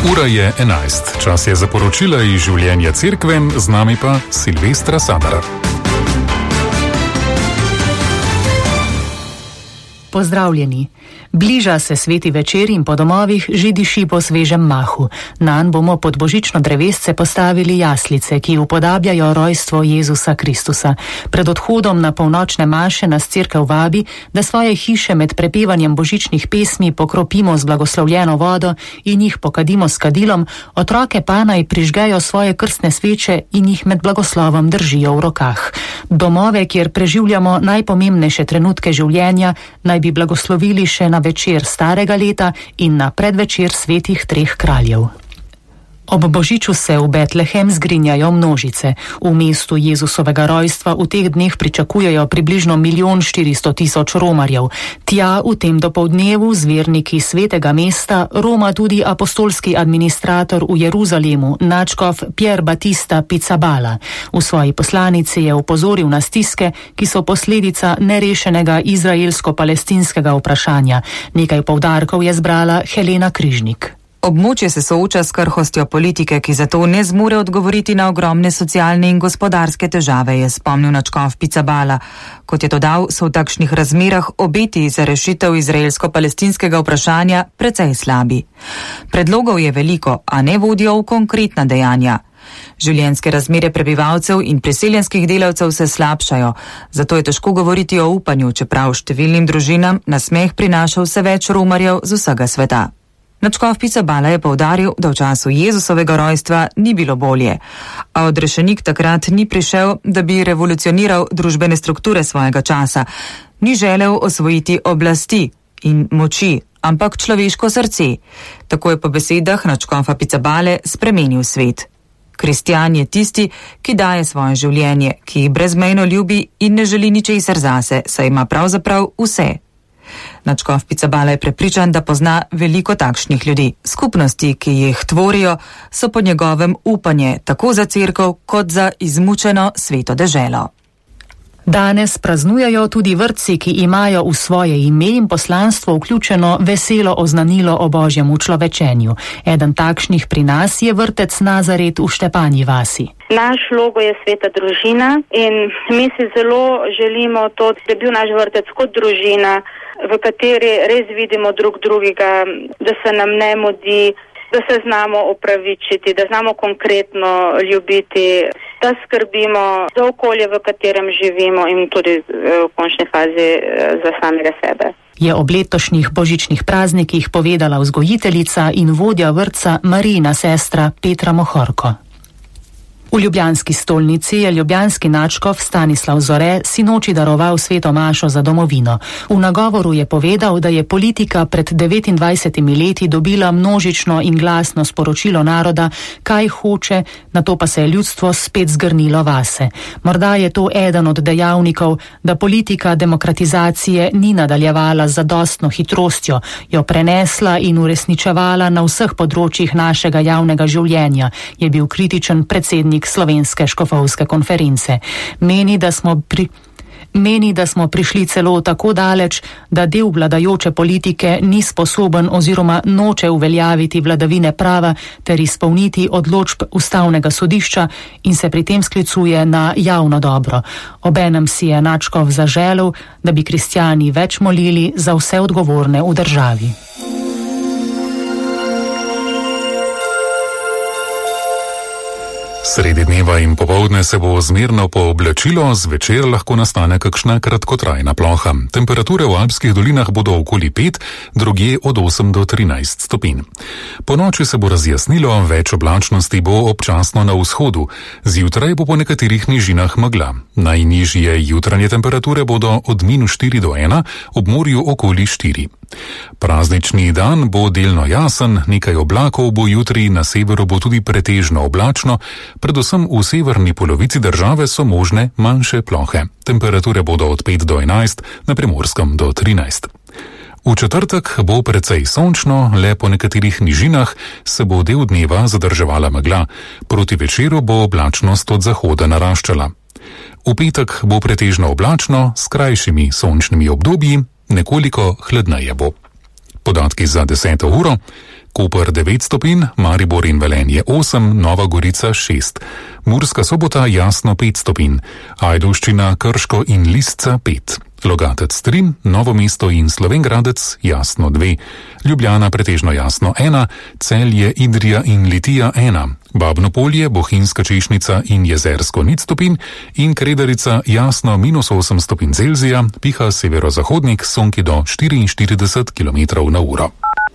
Ura je 11. Čas je za poročila iz življenja cerkve, z nami pa Silvestra Sadara. Pozdravljeni. Bliža se sveti večer in po domovih že diši po svežem mahu. Nanj bomo pod božično drevesce postavili jaslice, ki upodabljajo rojstvo Jezusa Kristusa. Pred odhodom na polnočne maše nas cerkev vabi, da svoje hiše med prepevanjem božičnih pesmi pokropimo z blagoslovljeno vodo in jih pokadimo s kadilom, otroke pa naj prižgejo svoje krstne sveče in jih med blagoslovom držijo v rokah. Domove, kjer preživljamo najpomembnejše trenutke življenja, naj bi blagoslovili še na večer starega leta in na predvečer svetih treh kraljev. Ob božiču se v Betlehem zgrinjajo množice. V mestu Jezusovega rojstva v teh dneh pričakujejo približno 1 400 000 romarjev. Tja v tem dopoldnevu z verniki svetega mesta roma tudi apostolski administrator v Jeruzalemu, nadškof Pier Battista Pizzaballa. V svoji poslanici je opozoril na stiske, ki so posledica nerešenega izraelsko-palestinskega vprašanja. Nekaj poudarkov je zbrala Helena Križnik. Območje se sooča s krhostjo politike, ki zato ne zmore odgovoriti na ogromne socialne in gospodarske težave, je spomnil nadškof Pizzaballa. Kot je dodal, so v takšnih razmerah obeti za rešitev izraelsko-palestinskega vprašanja precej slabi. Predlogov je veliko, a ne vodijo v konkretna dejanja. Življenjske razmere prebivalcev in priseljenskih delavcev se slabšajo, zato je težko govoriti o upanju, čeprav številnim družinam nasmeh prinaša vse več romarjev z vsega sveta. Nadškof Pizzaballa je poudaril, da v času Jezusovega rojstva ni bilo bolje, a odrešenik takrat ni prišel, da bi revolucioniral družbene strukture svojega časa. Ni želel osvojiti oblasti in moči, ampak človeško srce. Tako je po besedah nadškofa Pizzaballe spremenil svet. Kristjan je tisti, ki daje svoje življenje, ki jih brezmejno ljubi in ne želi ničesar zase, saj ima pravzaprav vse. Nadškof Pizzaballa je prepričan, da pozna veliko takšnih ljudi. Skupnosti, ki jih tvorijo, so po njegovem upanje tako za cerkev kot za izmučeno sveto deželo. Danes praznujejo tudi vrtci, ki imajo v svoje ime in poslanstvo vključeno veselo oznanilo o Božjem učlovečenju. Eden takšnih pri nas je vrtec Nazaret v Štepanji vasi. Naš logo je sveta družina in mi si zelo želimo to, da bi bil naš vrtec kot družina, v kateri res vidimo drug drugega, da se nam ne mudi, da se znamo opravičiti, da znamo konkretno ljubiti, da skrbimo za okolje, v katerem živimo in tudi v končni fazi za samega sebe. Je ob letošnjih božičnih praznikih povedala vzgojiteljica in vodja vrtca Marijina sestra Petra Mohorko. V ljubljanski stolnici je ljubljanski nadškof Stanislav Zore sinoči daroval sveto mašo za domovino. V nagovoru je povedal, da je politika pred 29 leti dobila množično in glasno sporočilo naroda, kaj hoče, nato pa se je ljudstvo spet zgrnilo vase. Morda je to eden od dejavnikov, da politika demokratizacije ni nadaljevala z zadostno hitrostjo, jo prenesla in uresničevala na vseh področjih našega javnega življenja, je bil kritičen predsednik Slovenske škofovske konference. Meni, da smo prišli celo tako daleč, da del vladajoče politike ni sposoben oziroma noče uveljaviti vladavine prava ter izpolniti odločb Ustavnega sodišča in se pri tem sklicuje na javno dobro. Obenem si je nadškof zaželel, da bi kristjani več molili za vse odgovorne v državi. Sredi dneva in popoldne se bo zmerno pooblačilo, zvečer lahko nastane kakšna kratkotrajna ploha. Temperature v alpskih dolinah bodo okoli 5, drugje od 8 do 13 stopinj. Po noči se bo razjasnilo, več oblačnosti bo občasno na vzhodu. Zjutraj bo po nekaterih nižinah megla. Najnižje jutranje temperature bodo od -4 do 1, ob morju okoli 4. Praznični dan bo delno jasen, nekaj oblakov bo jutri, na severu bo tudi pretežno oblačno, predvsem v severni polovici države so možne manjše plohe. Temperature bodo od 5 do 11, na Primorskem do 13. V četrtek bo precej sončno, le po nekaterih nižinah se bo del dneva zadrževala megla. Proti večeru bo oblačnost od zahoda naraščala. V petek bo pretežno oblačno, s krajšimi sončnimi obdobji, nekoliko hladneje bo. Podatki za 10. uro. Koper 9 stopinj, Maribor in Velenje 8, Nova Gorica 6, Murska Sobota jasno 5 stopinj, Ajdovščina, Krško in Lisca 5, Logatec 3, Novo mesto in Slovenj Gradec jasno 2, Ljubljana pretežno jasno 1, Celje, Idrija in Litija 1, Babno Polje, Bohinjska Češnica in Jezersko 0 stopinj in Kredarica jasno -8 stopinj Celzija, piha severozahodnik, sonki do 44 km/h.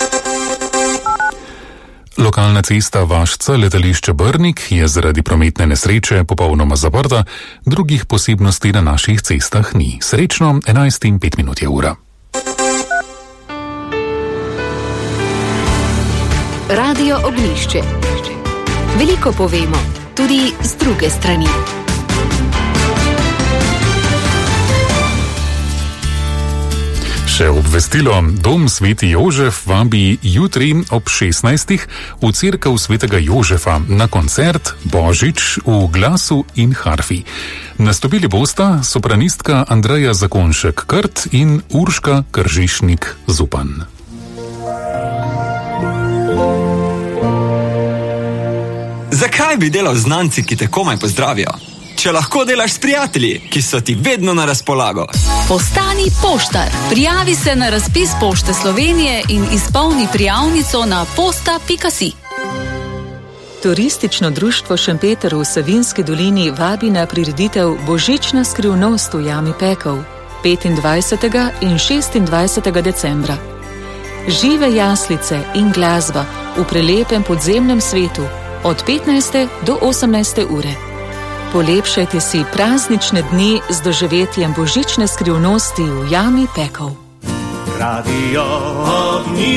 Lokalna cesta Vašca-letališče Brnik je zaradi prometne nesreče popolnoma zaprta, drugih posebnosti na naših cestah ni. Srečno, 11:05 je ura. Radio Ognjišče. Veliko povemo, tudi z druge strani. Še obvestilo, Dom Sveti Jožef vabi jutri ob 16. v cerkev Svetega Jožefa na koncert Božič v glasu in harfi. Nastopili bosta sopranistka Andreja Zakonšek-Krt in Urška Kržišnik-Zupan. Zakaj bi delal z znanci, ki te komaj pozdravijo? Če lahko delaš s prijatelji, ki so ti vedno na razpolago. Postani poštar. Prijavi se na razpis Pošte Slovenije in izpolni prijavnico na posta.si. Turistično društvo Šempeter v Savinjski dolini vabi na prireditev Božična skrivnost v jami Pekel 25. in 26. decembra. Žive jaslice in glasba v prelepem podzemnem svetu od 15. do 18. ure. Polepšajte si praznične dni z doživetjem božične skrivnosti v jami Pekel.